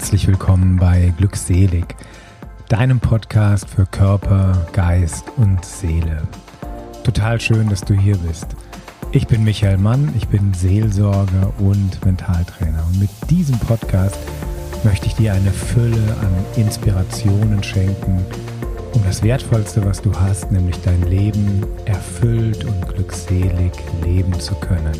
Herzlich willkommen bei Glückselig, deinem Podcast für Körper, Geist und Seele. Total schön, dass du hier bist. Ich bin Michael Mann, ich bin Seelsorger und Mentaltrainer. Und mit diesem Podcast möchte ich dir eine Fülle an Inspirationen schenken, um das Wertvollste, was du hast, nämlich dein Leben erfüllt und glückselig leben zu können.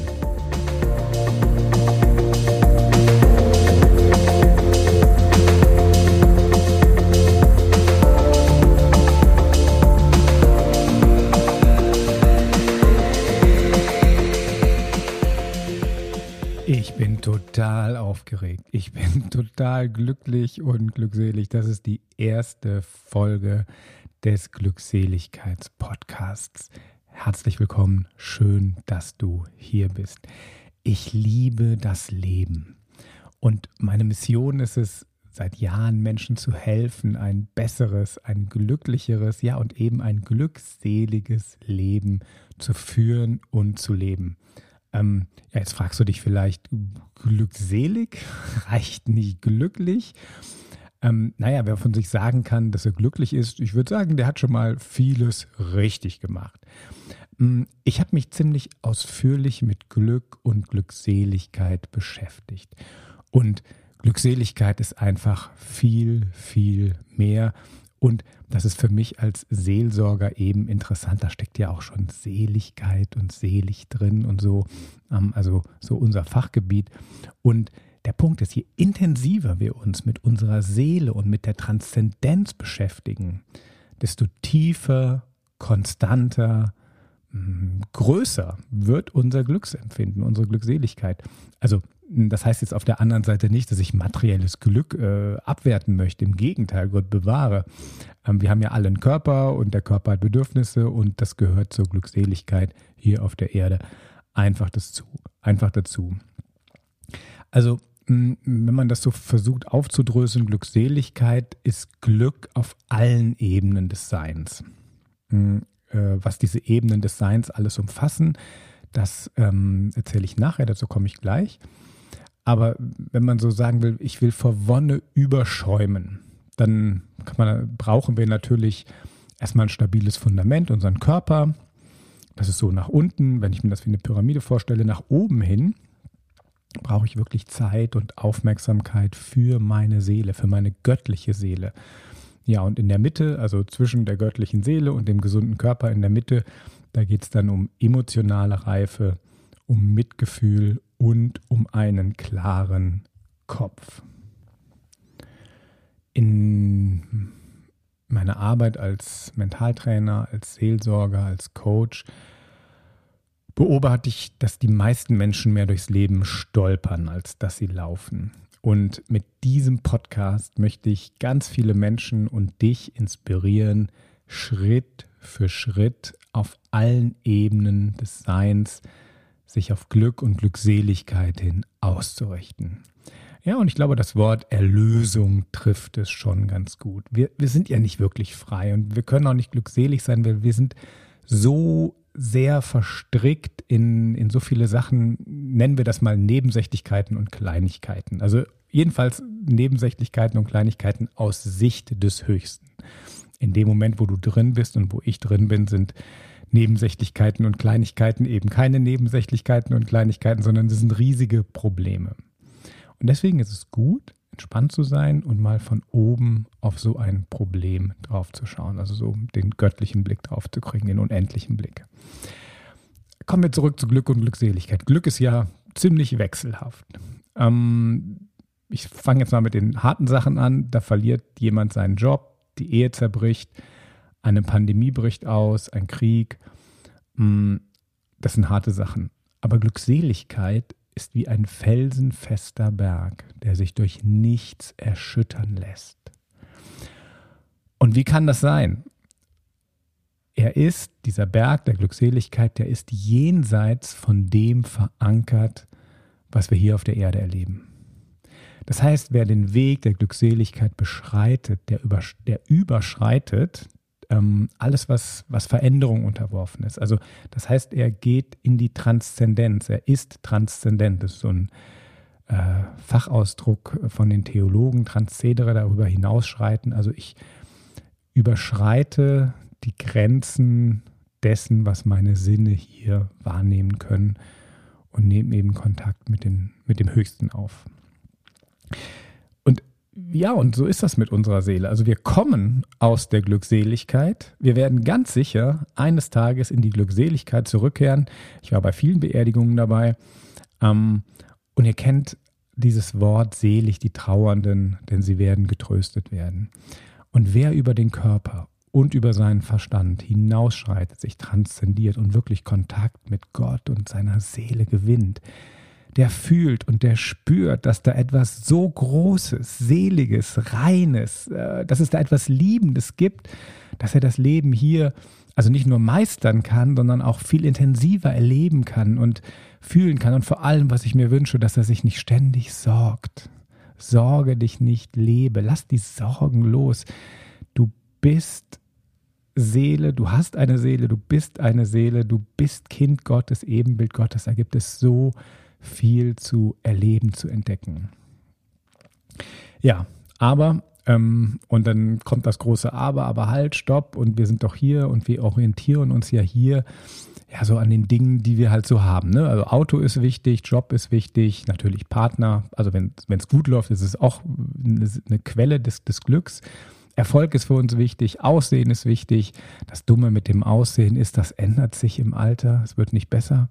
Ich bin total aufgeregt. Ich bin total glücklich und glückselig. Das ist die erste Folge des Glückseligkeits-Podcasts. Herzlich willkommen. Schön, dass du hier bist. Ich liebe das Leben. Und meine Mission ist es, seit Jahren Menschen zu helfen, ein besseres, ein glücklicheres, ja und eben ein glückseliges Leben zu führen und zu leben. Jetzt fragst du dich vielleicht, glückselig? Reicht nicht glücklich? Wer von sich sagen kann, dass er glücklich ist, ich würde sagen, der hat schon mal vieles richtig gemacht. Ich habe mich ziemlich ausführlich mit Glück und Glückseligkeit beschäftigt. Und Glückseligkeit ist einfach viel, viel mehr. Und das ist für mich als Seelsorger eben interessant. Da steckt ja auch schon Seligkeit und selig drin und so, also so unser Fachgebiet. Und der Punkt ist, je intensiver wir uns mit unserer Seele und mit der Transzendenz beschäftigen, desto tiefer, konstanter, größer wird unser Glücksempfinden, unsere Glückseligkeit. Also das heißt jetzt auf der anderen Seite nicht, dass ich materielles Glück abwerten möchte. Im Gegenteil, Gott bewahre. Wir haben ja alle einen Körper und der Körper hat Bedürfnisse und das gehört zur Glückseligkeit hier auf der Erde einfach dazu. Also wenn man das so versucht aufzudröseln, Glückseligkeit ist Glück auf allen Ebenen des Seins. Was diese Ebenen des Seins alles umfassen, das erzähle ich nachher, dazu komme ich gleich. Aber wenn man so sagen will, ich will vor Wonne überschäumen, dann brauchen wir natürlich erstmal ein stabiles Fundament, unseren Körper. Das ist so nach unten, wenn ich mir das wie eine Pyramide vorstelle, nach oben hin brauche ich wirklich Zeit und Aufmerksamkeit für meine Seele, für meine göttliche Seele. Ja, und in der Mitte, also zwischen der göttlichen Seele und dem gesunden Körper in der Mitte, da geht es dann um emotionale Reife, um Mitgefühl und um einen klaren Kopf. In meiner Arbeit als Mentaltrainer, als Seelsorger, als Coach beobachte ich, dass die meisten Menschen mehr durchs Leben stolpern, als dass sie laufen. Und mit diesem Podcast möchte ich ganz viele Menschen und dich inspirieren, Schritt für Schritt auf allen Ebenen des Seins sich auf Glück und Glückseligkeit hin auszurichten. Ja, und ich glaube, das Wort Erlösung trifft es schon ganz gut. Wir sind ja nicht wirklich frei und wir können auch nicht glückselig sein, weil wir sind so sehr verstrickt in so viele Sachen, nennen wir das mal Nebensächlichkeiten und Kleinigkeiten. Also jedenfalls Nebensächlichkeiten und Kleinigkeiten aus Sicht des Höchsten. In dem Moment, wo du drin bist und wo ich drin bin, sind Nebensächlichkeiten und Kleinigkeiten eben keine Nebensächlichkeiten und Kleinigkeiten, sondern das sind riesige Probleme. Und deswegen ist es gut, entspannt zu sein und mal von oben auf so ein Problem drauf zu schauen, also so den göttlichen Blick drauf zu kriegen, den unendlichen Blick. Kommen wir zurück zu Glück und Glückseligkeit. Glück ist ja ziemlich wechselhaft. Ich fange jetzt mal mit den harten Sachen an. Da verliert jemand seinen Job, die Ehe zerbricht, eine Pandemie bricht aus, ein Krieg. Das sind harte Sachen. Aber Glückseligkeit ist wie ein felsenfester Berg, der sich durch nichts erschüttern lässt. Und wie kann das sein? Dieser Berg der Glückseligkeit, der ist jenseits von dem verankert, was wir hier auf der Erde erleben. Das heißt, wer den Weg der Glückseligkeit beschreitet, der überschreitet alles, was Veränderung unterworfen ist. Also das heißt, er geht in die Transzendenz, er ist transzendent. Das ist so ein Fachausdruck von den Theologen, Transzedere, darüber hinausschreiten. Also ich überschreite die Grenzen dessen, was meine Sinne hier wahrnehmen können und nehme eben Kontakt mit dem Höchsten auf. Und ja, und so ist das mit unserer Seele. Also wir kommen aus der Glückseligkeit. Wir werden ganz sicher eines Tages in die Glückseligkeit zurückkehren. Ich war bei vielen Beerdigungen dabei. Und ihr kennt dieses Wort selig, die Trauernden, denn sie werden getröstet werden. Und wer über den Körper und über seinen Verstand hinausschreitet, sich transzendiert und wirklich Kontakt mit Gott und seiner Seele gewinnt, der fühlt und der spürt, dass da etwas so Großes, Seliges, Reines, dass es da etwas Liebendes gibt, dass er das Leben hier also nicht nur meistern kann, sondern auch viel intensiver erleben kann und fühlen kann. Und vor allem, was ich mir wünsche, dass er sich nicht ständig sorgt. Sorge dich nicht, lebe. Lass die Sorgen los. Du bist Seele, du hast eine Seele, du bist eine Seele, du bist Kind Gottes, Ebenbild Gottes. Da gibt es so viel zu erleben, zu entdecken. Ja, aber und dann kommt das große aber halt, stopp, und wir sind doch hier und wir orientieren uns ja hier ja so an den Dingen, die wir halt so haben. Ne? Also Auto ist wichtig, Job ist wichtig, natürlich Partner. Also wenn es gut läuft, ist es auch eine Quelle des Glücks. Erfolg ist für uns wichtig, Aussehen ist wichtig. Das Dumme mit dem Aussehen ist, das ändert sich im Alter, es wird nicht besser.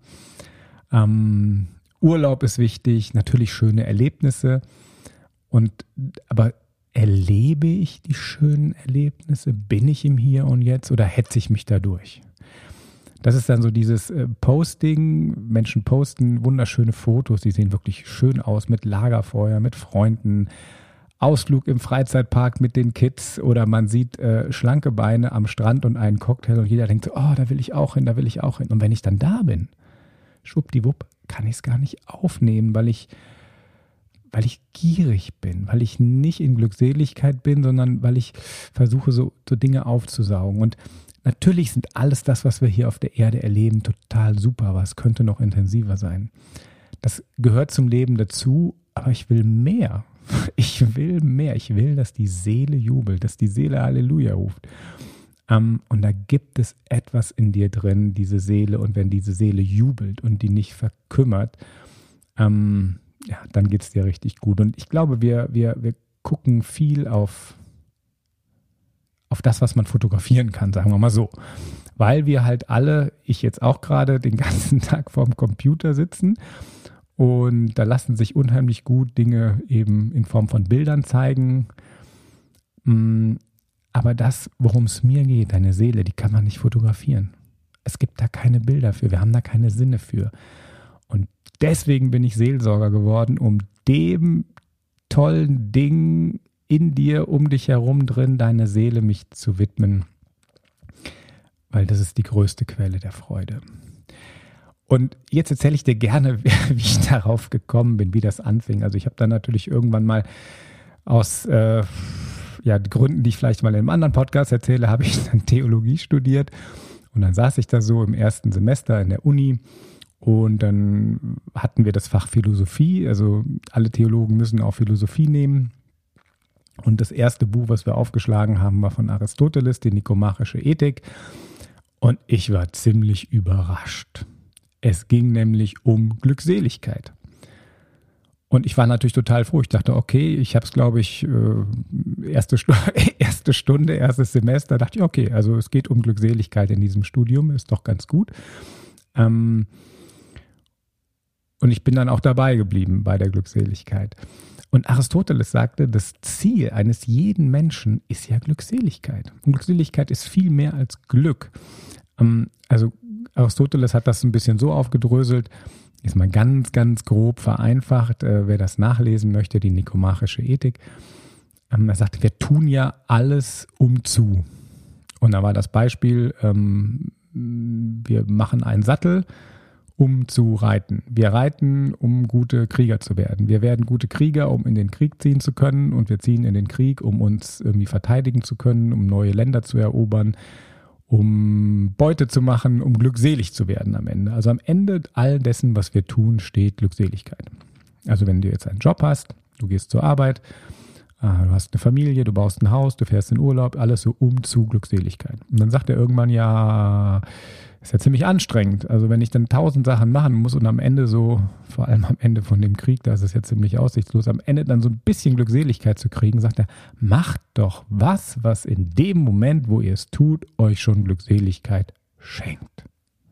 Urlaub ist wichtig, natürlich schöne Erlebnisse. Aber erlebe ich die schönen Erlebnisse? Bin ich im Hier und Jetzt oder hetze ich mich dadurch? Das ist dann so dieses Posting. Menschen posten wunderschöne Fotos, die sehen wirklich schön aus mit Lagerfeuer, mit Freunden, Ausflug im Freizeitpark mit den Kids oder man sieht schlanke Beine am Strand und einen Cocktail und jeder denkt so, oh, da will ich auch hin, da will ich auch hin. Und wenn ich dann da bin, schwuppdiwupp, kann ich es gar nicht aufnehmen, weil ich gierig bin, weil ich nicht in Glückseligkeit bin, sondern weil ich versuche, so Dinge aufzusaugen. Und natürlich sind alles das, was wir hier auf der Erde erleben, total super, aber es könnte noch intensiver sein. Das gehört zum Leben dazu, aber ich will mehr. Ich will mehr. Ich will, dass die Seele jubelt, dass die Seele Halleluja ruft. Und da gibt es etwas in dir drin, diese Seele. Und wenn diese Seele jubelt und die nicht verkümmert, ja, dann geht es dir richtig gut. Und ich glaube, wir gucken viel auf das, was man fotografieren kann, sagen wir mal so. Weil wir halt alle, ich jetzt auch gerade, den ganzen Tag vorm Computer sitzen. Und da lassen sich unheimlich gut Dinge eben in Form von Bildern zeigen. Aber das, worum es mir geht, deine Seele, die kann man nicht fotografieren. Es gibt da keine Bilder für, wir haben da keine Sinne für. Und deswegen bin ich Seelsorger geworden, um dem tollen Ding in dir, um dich herum drin, deine Seele mich zu widmen. Weil das ist die größte Quelle der Freude. Und jetzt erzähle ich dir gerne, wie ich darauf gekommen bin, wie das anfing. Also ich habe dann natürlich irgendwann mal aus Gründen, die ich vielleicht mal in einem anderen Podcast erzähle, habe ich dann Theologie studiert. Und dann saß ich da so im ersten Semester in der Uni und dann hatten wir das Fach Philosophie. Also alle Theologen müssen auch Philosophie nehmen. Und das erste Buch, was wir aufgeschlagen haben, war von Aristoteles, die Nikomachische Ethik. Und ich war ziemlich überrascht. Es ging nämlich um Glückseligkeit. Und ich war natürlich total froh. Ich dachte, okay, ich habe es, glaube ich, erste Stunde, erstes Semester, dachte ich, okay, also es geht um Glückseligkeit in diesem Studium, ist doch ganz gut. Und ich bin dann auch dabei geblieben bei der Glückseligkeit. Und Aristoteles sagte, das Ziel eines jeden Menschen ist ja Glückseligkeit. Und Glückseligkeit ist viel mehr als Glück. Also Aristoteles hat das ein bisschen so aufgedröselt, ist mal ganz, ganz grob vereinfacht, wer das nachlesen möchte, die Nikomachische Ethik. Er sagte, wir tun ja alles umzu. Und da war das Beispiel, wir machen einen Sattel, um zu reiten. Wir reiten, um gute Krieger zu werden. Wir werden gute Krieger, um in den Krieg ziehen zu können. Und wir ziehen in den Krieg, um uns irgendwie verteidigen zu können, um neue Länder zu erobern, um Beute zu machen, um glückselig zu werden am Ende. Also am Ende all dessen, was wir tun, steht Glückseligkeit. Also wenn du jetzt einen Job hast, du gehst zur Arbeit, du hast eine Familie, du baust ein Haus, du fährst in Urlaub, alles so zu Glückseligkeit. Und dann sagt er irgendwann, ja, ist ja ziemlich anstrengend. Also wenn ich dann 1000 Sachen machen muss und am Ende so, vor allem am Ende von dem Krieg, da ist es ja ziemlich aussichtslos, am Ende dann so ein bisschen Glückseligkeit zu kriegen, sagt er, macht doch was in dem Moment, wo ihr es tut, euch schon Glückseligkeit schenkt.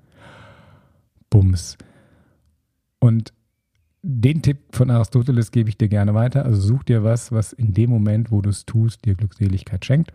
Bums. Und den Tipp von Aristoteles gebe ich dir gerne weiter. Also such dir was in dem Moment, wo du es tust, dir Glückseligkeit schenkt.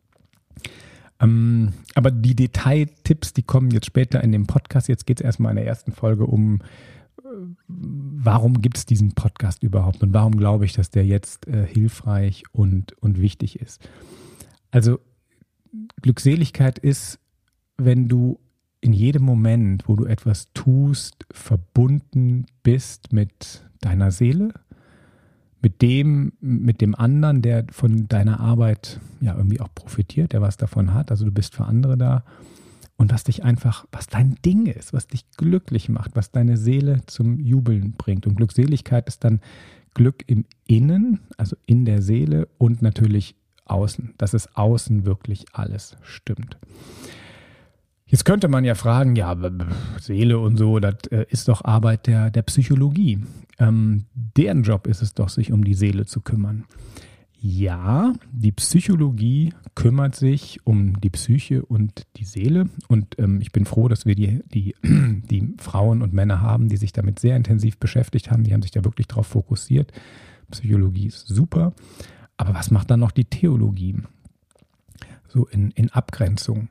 Aber die Detailtipps, die kommen jetzt später in dem Podcast. Jetzt geht es erstmal in der ersten Folge um, warum gibt es diesen Podcast überhaupt und warum glaube ich, dass der jetzt hilfreich und wichtig ist. Also Glückseligkeit ist, wenn du in jedem Moment, wo du etwas tust, verbunden bist mit deiner Seele, mit dem anderen, der von deiner Arbeit ja irgendwie auch profitiert, der was davon hat. Also du bist für andere da und was dein Ding ist, was dich glücklich macht, was deine Seele zum Jubeln bringt. Und Glückseligkeit ist dann Glück im Innen, also in der Seele und natürlich außen, dass es außen wirklich alles stimmt. Jetzt könnte man ja fragen, ja, Seele und so, das ist doch Arbeit der Psychologie. Deren Job ist es doch, sich um die Seele zu kümmern. Ja, die Psychologie kümmert sich um die Psyche und die Seele. Und ich bin froh, dass wir die Frauen und Männer haben, die sich damit sehr intensiv beschäftigt haben. Die haben sich da wirklich drauf fokussiert. Psychologie ist super. Aber was macht dann noch die Theologie? So in Abgrenzung.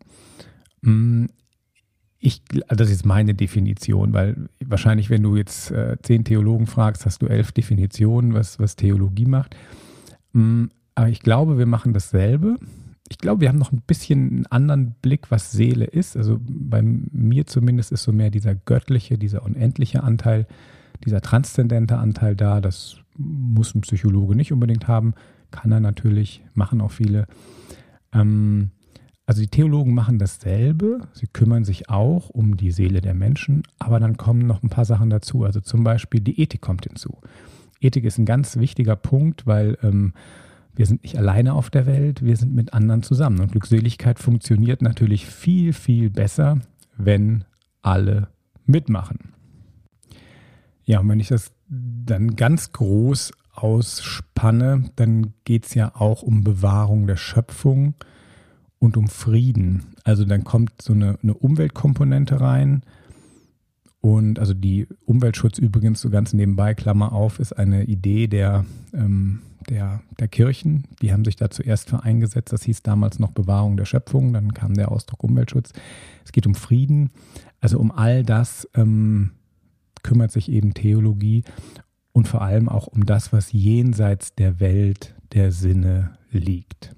Das ist meine Definition, weil wahrscheinlich, wenn du jetzt 10 Theologen fragst, hast du 11 Definitionen, was Theologie macht. Aber ich glaube, wir machen dasselbe. Ich glaube, wir haben noch ein bisschen einen anderen Blick, was Seele ist. Also bei mir zumindest ist so mehr dieser göttliche, dieser unendliche Anteil, dieser transzendente Anteil da. Das muss ein Psychologe nicht unbedingt haben, kann er natürlich, machen auch viele. Also die Theologen machen dasselbe, sie kümmern sich auch um die Seele der Menschen, aber dann kommen noch ein paar Sachen dazu. Also zum Beispiel die Ethik kommt hinzu. Ethik ist ein ganz wichtiger Punkt, weil wir sind nicht alleine auf der Welt, wir sind mit anderen zusammen. Und Glückseligkeit funktioniert natürlich viel, viel besser, wenn alle mitmachen. Ja, und wenn ich das dann ganz groß ausspanne, dann geht es ja auch um Bewahrung der Schöpfung und um Frieden. Also dann kommt so eine Umweltkomponente rein. Und also die Umweltschutz übrigens, so ganz nebenbei, Klammer auf, ist eine Idee der Kirchen. Die haben sich da zuerst für eingesetzt. Das hieß damals noch Bewahrung der Schöpfung. Dann kam der Ausdruck Umweltschutz. Es geht um Frieden. Also um all das kümmert sich eben Theologie. Und vor allem auch um das, was jenseits der Welt der Sinne liegt.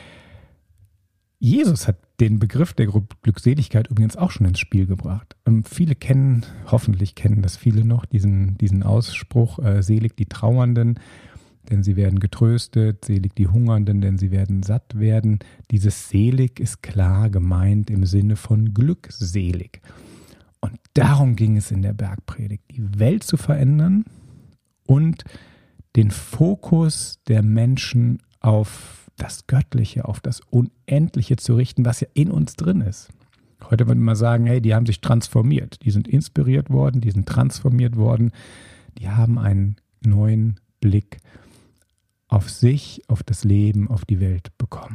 Jesus hat den Begriff der Glückseligkeit übrigens auch schon ins Spiel gebracht. Viele hoffentlich kennen das viele noch, diesen Ausspruch, selig die Trauernden, denn sie werden getröstet, selig die Hungernden, denn sie werden satt werden. Dieses selig ist klar gemeint im Sinne von glückselig. Und darum ging es in der Bergpredigt, die Welt zu verändern und den Fokus der Menschen auf das Göttliche, auf das Unendliche zu richten, was ja in uns drin ist. Heute würde man sagen, hey, die haben sich transformiert. Die sind inspiriert worden, die sind transformiert worden. Die haben einen neuen Blick auf sich, auf das Leben, auf die Welt bekommen.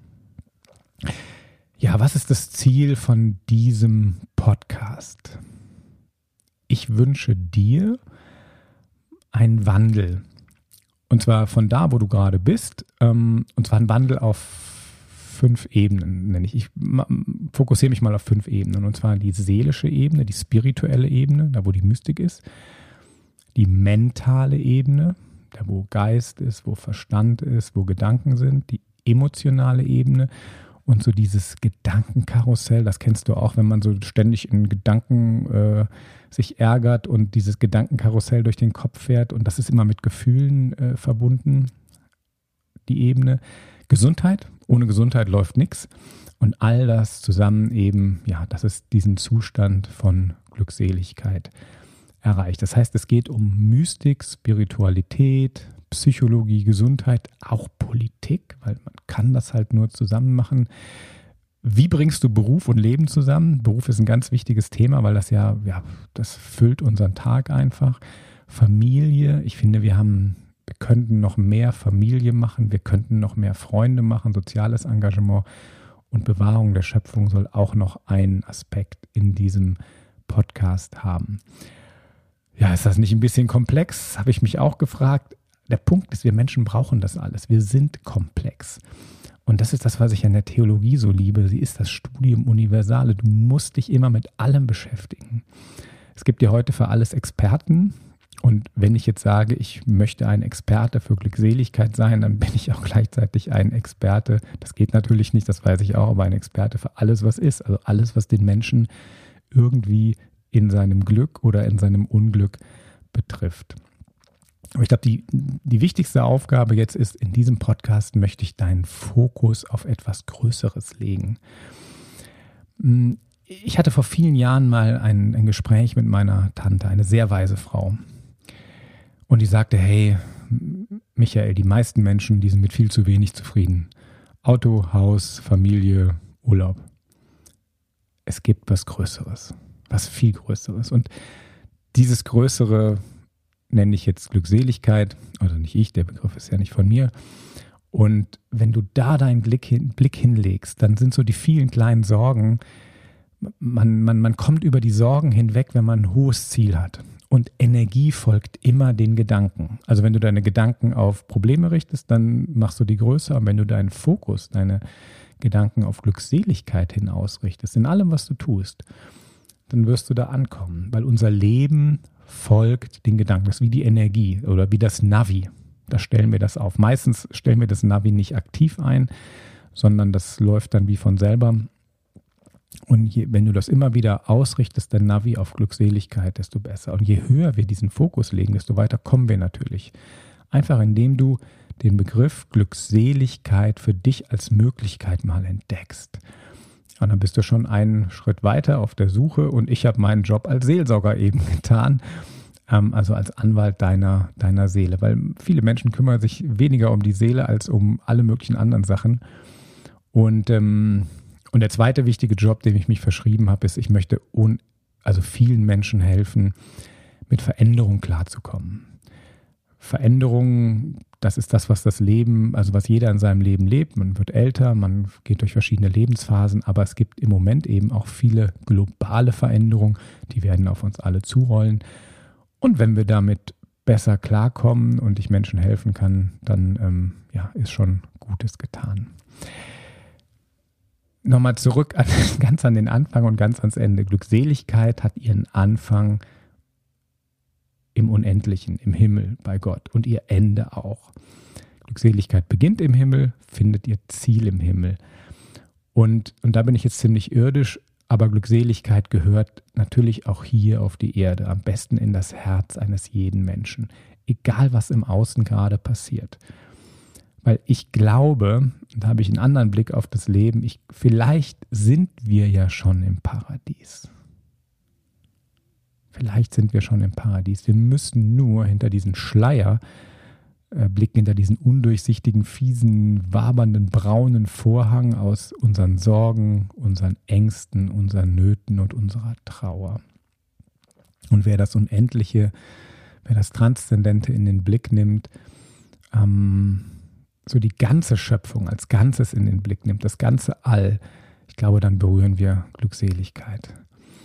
Ja, was ist das Ziel von diesem Podcast? Ich wünsche dir einen Wandel. Und zwar von da, wo du gerade bist, und zwar ein Wandel auf 5 Ebenen, nenne ich. Ich fokussiere mich mal auf 5 Ebenen. Und zwar die seelische Ebene, die spirituelle Ebene, da wo die Mystik ist, die mentale Ebene, da wo Geist ist, wo Verstand ist, wo Gedanken sind, die emotionale Ebene und so dieses Gedankenkarussell, das kennst du auch, wenn man so ständig in Gedanken sich ärgert und dieses Gedankenkarussell durch den Kopf fährt und das ist immer mit Gefühlen verbunden, die Ebene. Gesundheit, ohne Gesundheit läuft nichts und all das zusammen eben, ja, dass es diesen Zustand von Glückseligkeit erreicht. Das heißt, es geht um Mystik, Spiritualität, Psychologie, Gesundheit, auch Politik, weil man kann das halt nur zusammen machen. Wie bringst du Beruf und Leben zusammen? Beruf ist ein ganz wichtiges Thema, weil das das füllt unseren Tag einfach. Familie, ich finde, wir könnten noch mehr Familie machen, wir könnten noch mehr Freunde machen, soziales Engagement und Bewahrung der Schöpfung soll auch noch einen Aspekt in diesem Podcast haben. Ja, ist das nicht ein bisschen komplex? Habe ich mich auch gefragt. Der Punkt ist, wir Menschen brauchen das alles. Wir sind komplex. Und das ist das, was ich an der Theologie so liebe. Sie ist das Studium Universale. Du musst dich immer mit allem beschäftigen. Es gibt ja heute für alles Experten. Und wenn ich jetzt sage, ich möchte ein Experte für Glückseligkeit sein, dann bin ich auch gleichzeitig ein Experte. Das geht natürlich nicht, das weiß ich auch, aber ein Experte für alles, was ist. Also alles, was den Menschen irgendwie in seinem Glück oder in seinem Unglück betrifft. Aber ich glaube, die wichtigste Aufgabe jetzt ist, in diesem Podcast möchte ich deinen Fokus auf etwas Größeres legen. Ich hatte vor vielen Jahren mal ein Gespräch mit meiner Tante, eine sehr weise Frau. Und die sagte, hey, Michael, die meisten Menschen, die sind mit viel zu wenig zufrieden. Auto, Haus, Familie, Urlaub. Es gibt was Größeres, was viel Größeres. Und dieses Größere nenne ich jetzt Glückseligkeit, also nicht ich, der Begriff ist ja nicht von mir. Und wenn du da deinen Blick hinlegst, dann sind so die vielen kleinen Sorgen, man kommt über die Sorgen hinweg, wenn man ein hohes Ziel hat. Und Energie folgt immer den Gedanken. Also wenn du deine Gedanken auf Probleme richtest, dann machst du die größer. Und wenn du deinen Fokus, deine Gedanken auf Glückseligkeit hin ausrichtest, in allem, was du tust, dann wirst du da ankommen. Weil unser Leben folgt den Gedanken. Das ist wie die Energie oder wie das Navi. Da stellen wir das auf. Meistens stellen wir das Navi nicht aktiv ein, sondern das läuft dann wie von selber. Und wenn du das immer wieder ausrichtest, dein Navi auf Glückseligkeit, desto besser. Und je höher wir diesen Fokus legen, desto weiter kommen wir natürlich. Einfach indem du den Begriff Glückseligkeit für dich als Möglichkeit mal entdeckst. Und dann bist du schon einen Schritt weiter auf der Suche und ich habe meinen Job als Seelsorger eben getan, also als Anwalt deiner Seele. Weil viele Menschen kümmern sich weniger um die Seele als um alle möglichen anderen Sachen. Und der zweite wichtige Job, dem ich mich verschrieben habe, ist, ich möchte vielen Menschen helfen, mit Veränderung klarzukommen. Veränderung, das ist das, was das Leben, also was jeder in seinem Leben lebt. Man wird älter, man geht durch verschiedene Lebensphasen, aber es gibt im Moment eben auch viele globale Veränderungen, die werden auf uns alle zurollen. Und wenn wir damit besser klarkommen und ich Menschen helfen kann, dann ist schon Gutes getan. Nochmal zurück ganz an den Anfang und ganz ans Ende. Glückseligkeit hat ihren Anfang im Unendlichen, im Himmel bei Gott und ihr Ende auch. Glückseligkeit beginnt im Himmel, findet ihr Ziel im Himmel. Und da bin ich jetzt ziemlich irdisch, aber Glückseligkeit gehört natürlich auch hier auf die Erde, am besten in das Herz eines jeden Menschen, egal was im Außen gerade passiert. Weil ich glaube, da habe ich einen anderen Blick auf das Leben, vielleicht sind wir ja schon im Paradies. Vielleicht sind wir schon im Paradies. Wir müssen nur hinter diesen Schleier blicken, hinter diesen undurchsichtigen, fiesen, wabernden, braunen Vorhang aus unseren Sorgen, unseren Ängsten, unseren Nöten und unserer Trauer. Und wer das Unendliche, wer das Transzendente in den Blick nimmt, so die ganze Schöpfung als Ganzes in den Blick nimmt, das ganze All, ich glaube, dann berühren wir Glückseligkeit.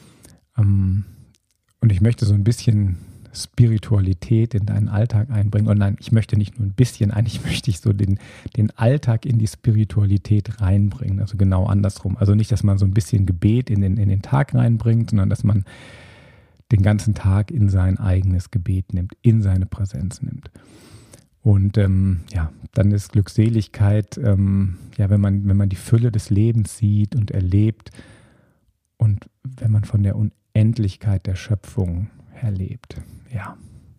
Und ich möchte so ein bisschen Spiritualität in deinen Alltag einbringen. Und nein, ich möchte nicht nur ein bisschen, eigentlich möchte ich so den Alltag in die Spiritualität reinbringen. Also genau andersrum. Also nicht, dass man so ein bisschen Gebet in den Tag reinbringt, sondern dass man den ganzen Tag in sein eigenes Gebet nimmt, in seine Präsenz nimmt. Und dann ist Glückseligkeit, wenn man die Fülle des Lebens sieht und erlebt und wenn man von der Unendlichkeit der Schöpfung her lebt. Ja.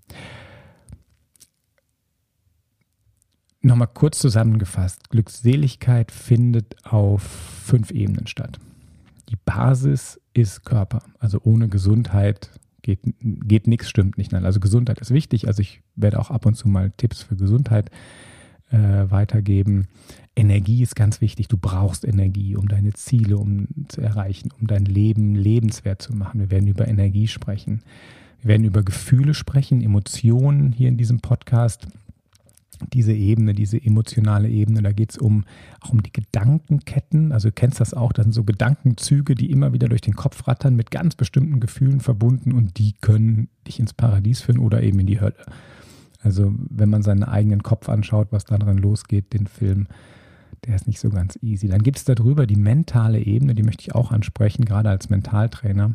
Nochmal kurz zusammengefasst. Glückseligkeit findet auf 5 Ebenen statt. Die Basis ist Körper. Also ohne Gesundheit geht nichts, stimmt nicht. Nein, also Gesundheit ist wichtig. Also ich werde auch ab und zu mal Tipps für Gesundheit weitergeben. Energie ist ganz wichtig. Du brauchst Energie, um deine Ziele zu erreichen, um dein Leben lebenswert zu machen. Wir werden über Energie sprechen. Wir werden über Gefühle sprechen, Emotionen hier in diesem Podcast. Diese Ebene, diese emotionale Ebene, da geht es auch um die Gedankenketten. Also du kennst das auch, das sind so Gedankenzüge, die immer wieder durch den Kopf rattern, mit ganz bestimmten Gefühlen verbunden und die können dich ins Paradies führen oder eben in die Hölle. Also wenn man seinen eigenen Kopf anschaut, was da drin losgeht, den Film, der ist nicht so ganz easy. Dann gibt es darüber die mentale Ebene, die möchte ich auch ansprechen, gerade als Mentaltrainer.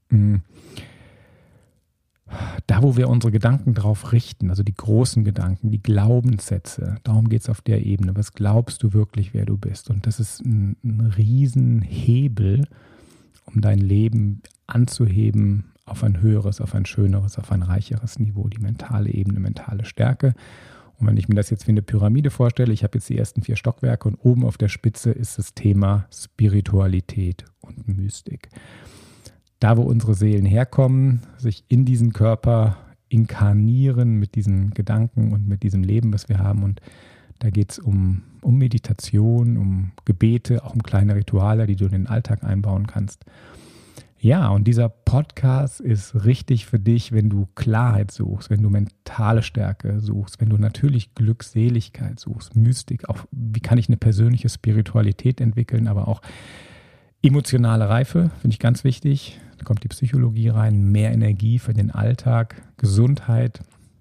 Da, wo wir unsere Gedanken drauf richten, also die großen Gedanken, die Glaubenssätze, darum geht es auf der Ebene. Was glaubst du wirklich, wer du bist? Und das ist ein Riesenhebel, um dein Leben anzuheben auf ein höheres, auf ein schöneres, auf ein reicheres Niveau, die mentale Ebene, mentale Stärke. Und wenn ich mir das jetzt wie eine Pyramide vorstelle, ich habe jetzt die ersten 4 Stockwerke und oben auf der Spitze ist das Thema Spiritualität und Mystik. Da, wo unsere Seelen herkommen, sich in diesen Körper inkarnieren mit diesen Gedanken und mit diesem Leben, was wir haben. Und da geht es um Meditation, um Gebete, auch um kleine Rituale, die du in den Alltag einbauen kannst. Ja, und dieser Podcast ist richtig für dich, wenn du Klarheit suchst, wenn du mentale Stärke suchst, wenn du natürlich Glückseligkeit suchst, Mystik, auch wie kann ich eine persönliche Spiritualität entwickeln, aber auch emotionale Reife, finde ich ganz wichtig. Da kommt die Psychologie rein, mehr Energie für den Alltag, Gesundheit.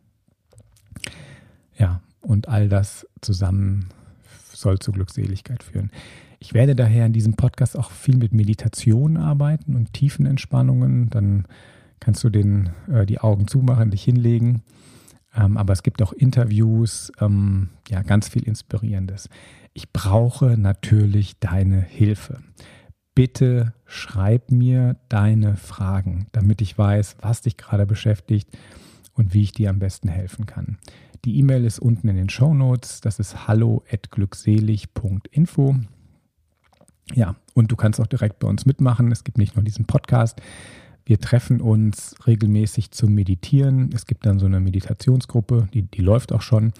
Ja, und all das zusammen soll zur Glückseligkeit führen. Ich werde daher in diesem Podcast auch viel mit Meditation arbeiten und Tiefenentspannungen. Dann kannst du die Augen zumachen, dich hinlegen. Aber es gibt auch Interviews, ganz viel Inspirierendes. Ich brauche natürlich deine Hilfe. Bitte schreib mir deine Fragen, damit ich weiß, was dich gerade beschäftigt und wie ich dir am besten helfen kann. Die E-Mail ist unten in den Shownotes. Das ist hallo@glückselig.info. Ja, und du kannst auch direkt bei uns mitmachen. Es gibt nicht nur diesen Podcast. Wir treffen uns regelmäßig zum Meditieren. Es gibt dann so eine Meditationsgruppe, die läuft auch schon.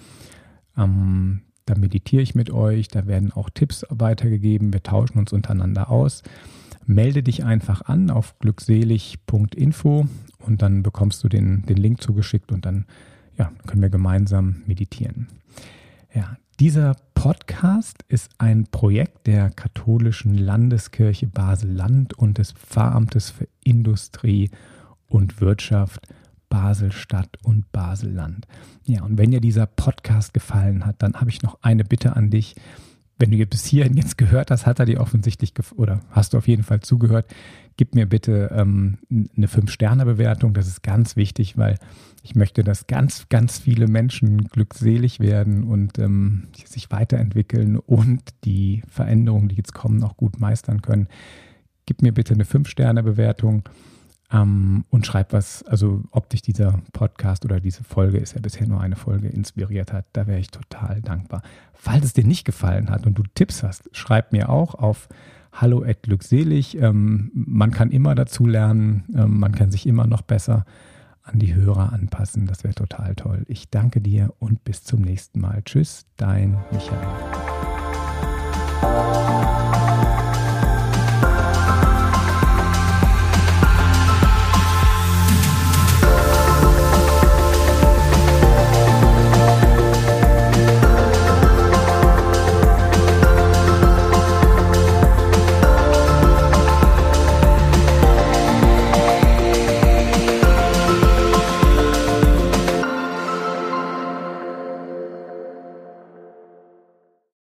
Da meditiere ich mit euch. Da werden auch Tipps weitergegeben. Wir tauschen uns untereinander aus. Melde dich einfach an auf glückselig.info und dann bekommst du den Link zugeschickt und dann können wir gemeinsam meditieren. Ja, dieser Podcast ist ein Projekt der Katholischen Landeskirche Basel-Land und des Pfarramtes für Industrie und Wirtschaft Basel-Stadt und Basel-Land. Ja, und wenn dir dieser Podcast gefallen hat, dann habe ich noch eine Bitte an dich. Wenn du bis hierhin jetzt gehört hast, hat er dir offensichtlich oder hast du auf jeden Fall zugehört, gib mir bitte eine 5-Sterne-Bewertung. Das ist ganz wichtig, weil ich möchte, dass ganz, ganz viele Menschen glückselig werden und sich weiterentwickeln und die Veränderungen, die jetzt kommen, auch gut meistern können. Gib mir bitte eine 5-Sterne-Bewertung und schreib was, also ob dich dieser Podcast oder diese Folge, ist ja bisher nur eine Folge, inspiriert hat. Da wäre ich total dankbar. Falls es dir nicht gefallen hat und du Tipps hast, schreib mir auch auf hallo@glückselig. Man kann immer dazu lernen, man kann sich immer noch besser an die Hörer anpassen. Das wäre total toll. Ich danke dir und bis zum nächsten Mal. Tschüss, dein Michael.